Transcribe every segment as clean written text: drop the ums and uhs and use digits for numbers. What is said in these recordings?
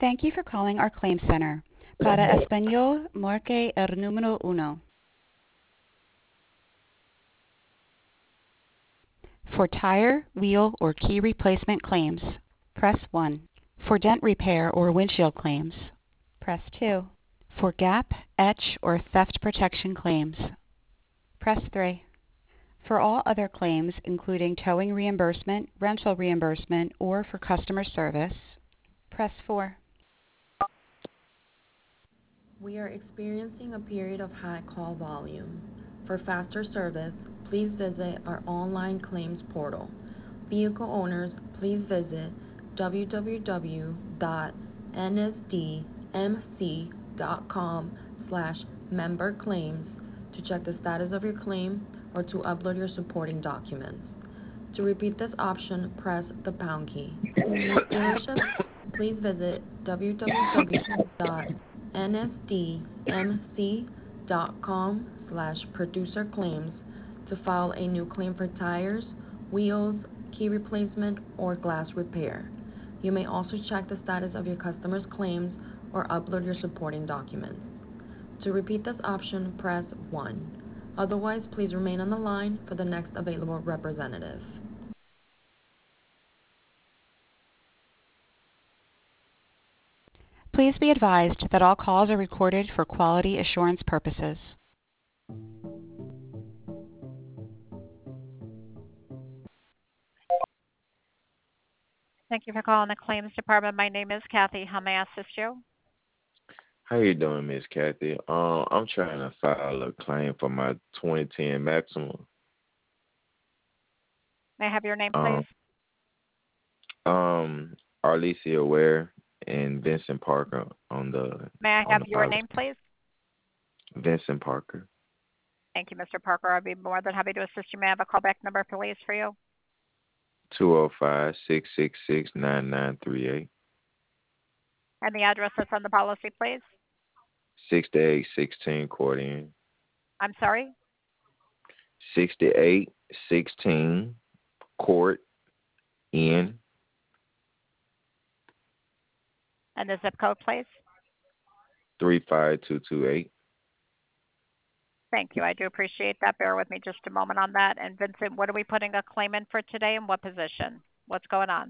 Thank you for calling our claim center. Para español, marque el número uno. For tire, wheel, or key replacement claims, press 1. For dent repair or windshield claims, press 2. For gap, etch, or theft protection claims, press 3. For all other claims, including towing reimbursement, rental reimbursement, or for customer service, press 4. We are experiencing a period of high call volume. For faster service, please visit our online claims portal. Vehicle owners, please visit www.nsdmc.com/memberclaims to check the status of your claim or to upload your supporting documents. To repeat this option, press the pound key. Dealerships, please visit www.nsdmc.com/producerclaims to file a new claim for tires, wheels, key replacement, or glass repair. You may also check the status of your customer's claims or upload your supporting documents. To repeat this option, press 1. Otherwise, please remain on the line for the next available representative. Please be advised that all calls are recorded for quality assurance purposes. Thank you for calling the claims department. My name is Kathy. How may I assist you? How you doing, Miss Kathy? I'm trying to file a claim for my 2010 Maxima. May I have your name, Um, please? Arlesia Ware and Vincent Parker on the May I on have the your policy. name, please? Vincent Parker. Thank you, Mr. Parker. I'll be more than happy to assist you. May I have a callback number, please, for you? 205-666-9938. And the address that's on the policy, please? 6816 Court Inn. I'm sorry? 6816 Court Inn. And the zip code, please? 35228. Thank you. I do appreciate that. Bear with me just a moment on that. And Vincent, what are we putting a claim in for today and what position? What's going on?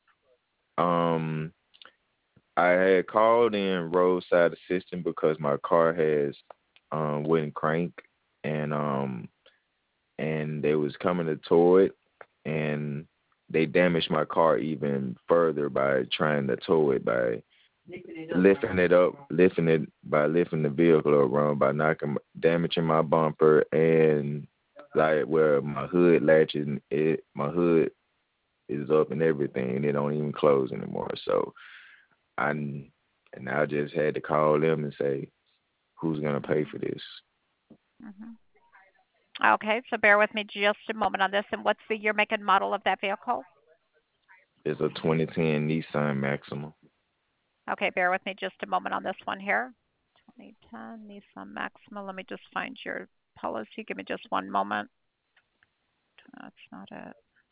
I had called in roadside assistance because my car has wouldn't crank, and they was coming to tow it, and they damaged my car even further by trying to tow it by lifting the vehicle around by damaging my bumper, and like where my hood latches, my hood is up and everything, and it don't even close anymore. So I just had to call them and say, who's gonna pay for this? Mm-hmm. Okay, so bear with me just a moment on this. And what's the year, make, and model of that vehicle? It's a 2010 Nissan Maxima. Okay, bear with me just a moment on this one here. 2010 Nissan Maxima. Let me just find your policy. Give me just one moment. That's not it.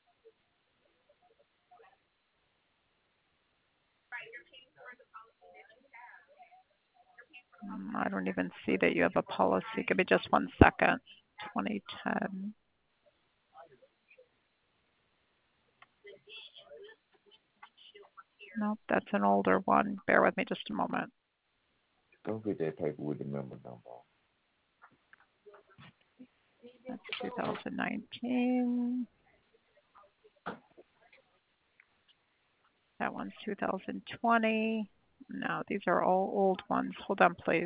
I don't even see that you have a policy. Give me just 1 second. 2010. Nope, that's an older one. Bear with me just a moment. Don't get that paper with the member number on. That's 2019. That one's 2020. No, these are all old ones. Hold on, please.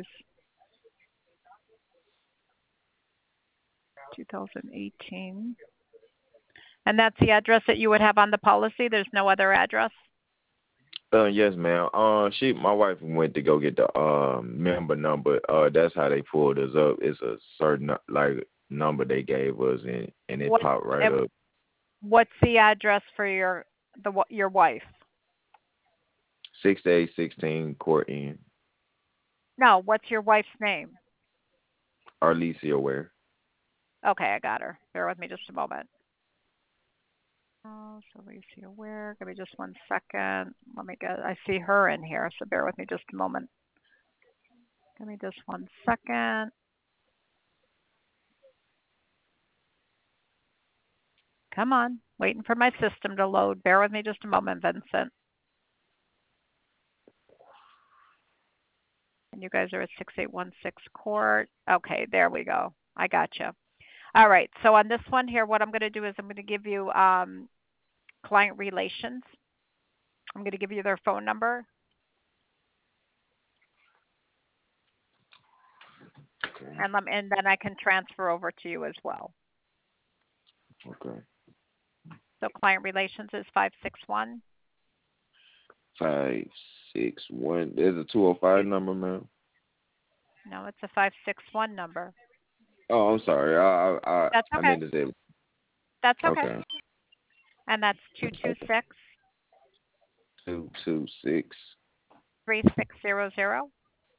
2018. And that's the address that you would have on the policy? There's no other address? Yes, ma'am. My wife went to go get the member number. That's how they pulled us up. It's a certain number they gave us, and it popped right up. What's the address for your wife? 6816 Court Inn. No, what's your wife's name? Arlesia Ware. Okay, I got her. Bear with me just a moment. Oh, so Lacey Aware. Give me just 1 second. I see her in here, so bear with me just a moment. Give me just 1 second. Come on, waiting for my system to load. Bear with me just a moment, Vincent. And you guys are at 6816 Court. Okay, there we go. I got you. All right, so on this one here, what I'm going to do is I'm going to give you client relations. I'm going to give you their phone number. Okay. And then I can transfer over to you as well. Okay. So client relations is 561. 561. There's a 205 number, ma'am. No, it's a 561 number. Oh, I'm sorry. That's okay. I meant to say. That's okay. Okay. And that's 226 226 3600.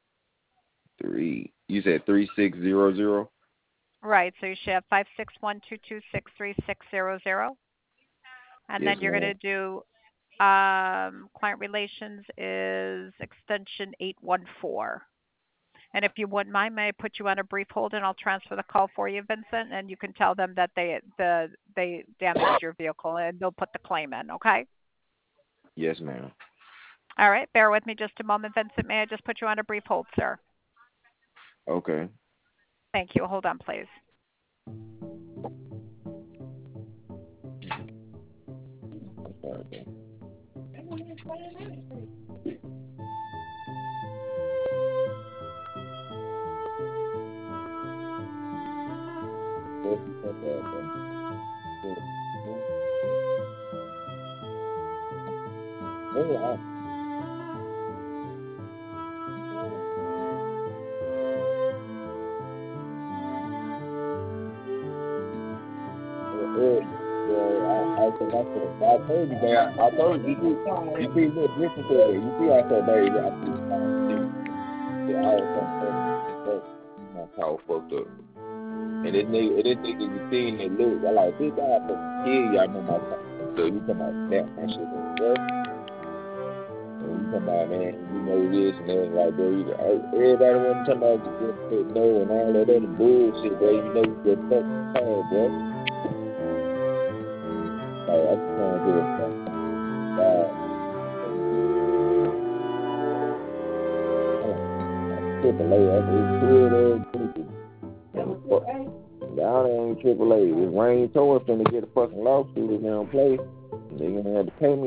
3. You said 3600. Right. So you should have 561-226-3600. And Yes, then you're ma'am. going to do client relations is extension 814. And if you wouldn't mind, may I put you on a brief hold and I'll transfer the call for you, Vincent, and you can tell them that they damaged your vehicle and they'll put the claim in, okay? Yes, ma'am. All right, bear with me just a moment, Vincent. May I just put you on a brief hold, sir? Okay. Thank you. Hold on, please. I told you, man. I told you. You see, look, listen to it. You see, I said, baby, I see my car fucked up. And this nigga, you seen it, look. I like, this guy for kill you. I know my car. So you talking about that shit, bro? And you talking about, man, you know this and that, like, bro. Everybody want to talk about the no and all that other bullshit, bro. You know you just fucking car, bro. Like, I just want to do it. AAA, down there ain't AAA. If Wayne Tower finna get a fucking lawsuit if they don't play, they gonna have to pay me